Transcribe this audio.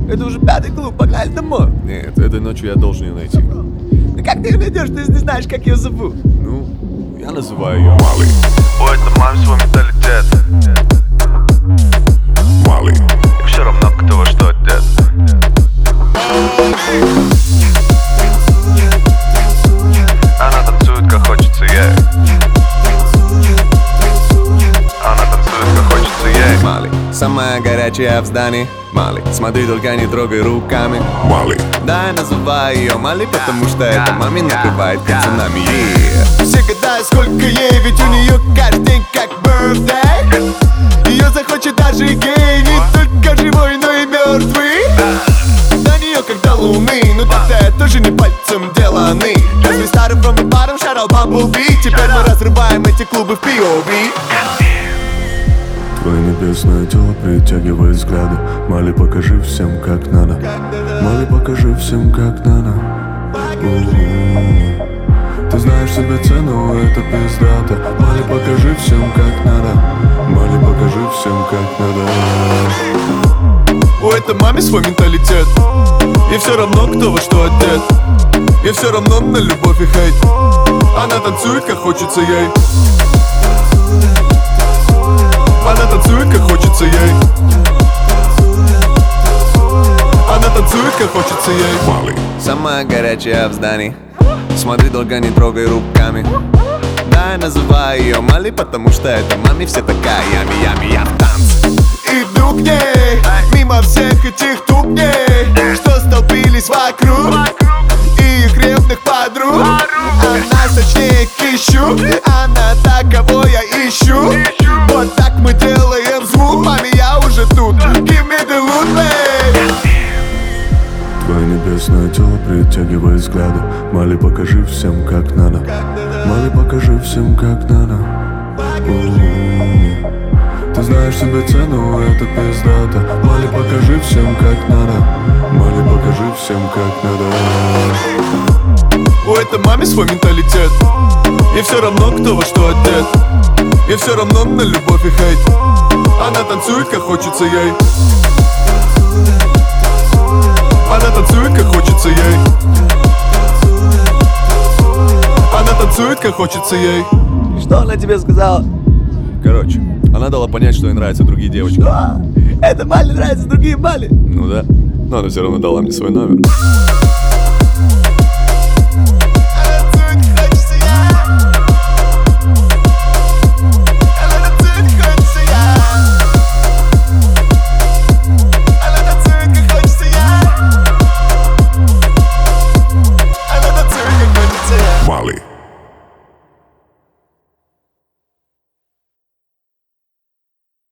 Это уже 5-й клуб, погнали домой. Нет, этой ночью я должен ее найти. Ну как ты ее найдешь, ты не знаешь, как ее зовут? Ну, я называю ее Мали. У этой мамы свой менталитет. Мали. И все равно кто во что одет. Она танцует, как хочется ей. Она танцует, как хочется ей. Мали. Самая горячая в здании. Мали. Смотри, только не трогай руками. Мали. Да, я называю ее Мали, потому что это маме накрывает пацанами. Yeah. Все гадают, сколько ей, ведь у нее каждый день как birthday. Ее захочет даже гей, не только живой, но и мертвый. До нее как до луны, ну тогда тоже не пальцем деланы. После старым from the bottom, shout out Bumblebee. Теперь мы разрываем эти клубы в POV. Твое небесное тело притягивает взгляды. Мали, покажи всем, как надо. Мали, покажи всем, как надо. Ты знаешь себе цену, это пиздато. Мали, покажи всем, как надо. Мали, покажи всем, как надо. У этой маме свой менталитет. И все равно, кто во что одет. И все равно на любовь и хейт. Она танцует, как хочется ей. Она танцует, как хочется ей. Она танцует, как хочется ей. Мали. Самая горячая в здании. Смотри, долго не трогай руками. Да, я называю ее Мали, потому что это маме все такая ями, я в танце. Иду к ней, мимо всех этих тупней, что столпились вокруг, и их ревных подруг. Она сочнее кищу, она та, кого я ищу. Вот так мы делаем звук, маме, я уже тут. Give me the loot, babe. Твое небесное тело притягивает взгляды. Мали, покажи всем, как надо. Мали, покажи всем, как надо. Ты знаешь себе цену, это пиздато. Мали, покажи всем, как надо. Мали, покажи всем, как надо. У этой маме свой менталитет. И все равно, кто во что одет. И все равно на любовь и хейт. Она танцует, как хочется ей. Она танцует, как хочется ей. Она танцует, как хочется ей. Что она тебе сказала? Короче, она дала понять, что ей нравятся другие девочки. Это Мали нравятся другие Мали. Ну да, но она все равно дала мне свой номер.